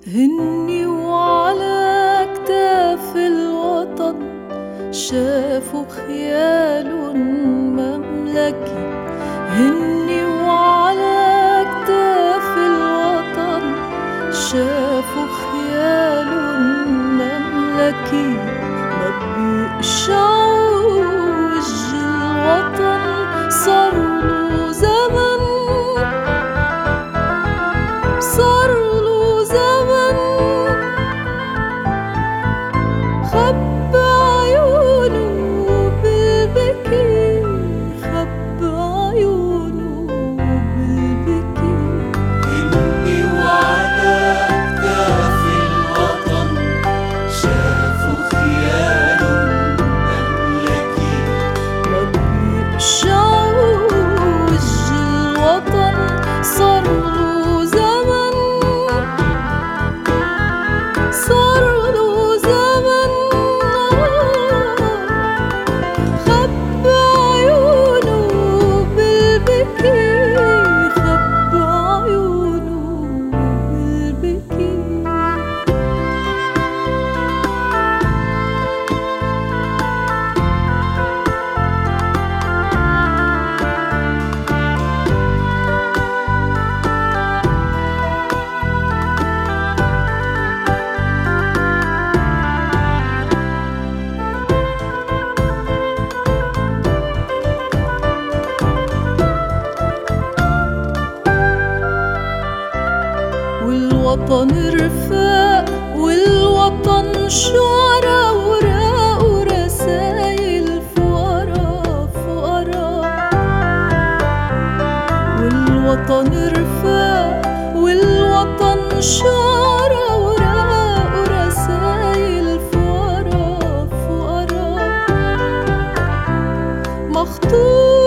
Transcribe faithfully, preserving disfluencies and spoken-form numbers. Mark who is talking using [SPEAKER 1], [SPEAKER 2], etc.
[SPEAKER 1] هني وعلى كتاف الوطن شافوا خيال مملكي. هني وعلى كتاف الوطن شافوا خيال مملكي. ما بيقشعوا وجه الوطن صاروا زمن، صاروا زمن خب عيونه بالبكي، خب عيونه بالبكي.
[SPEAKER 2] هني وعلى كتاف الوطن شافوا خيال مملكي.
[SPEAKER 1] ما بيقشعوا وجه الوطن صاروا زمن، صاروا زمن خب عيونه بالبكي، خب عيونه بالبكي. والوطن رفاق والوطن شعراء وراء ورسايل فقراء فقراء. والوطن رفاق والوطن شعراء وراء ورسايل فقراء فقراء. مخطوط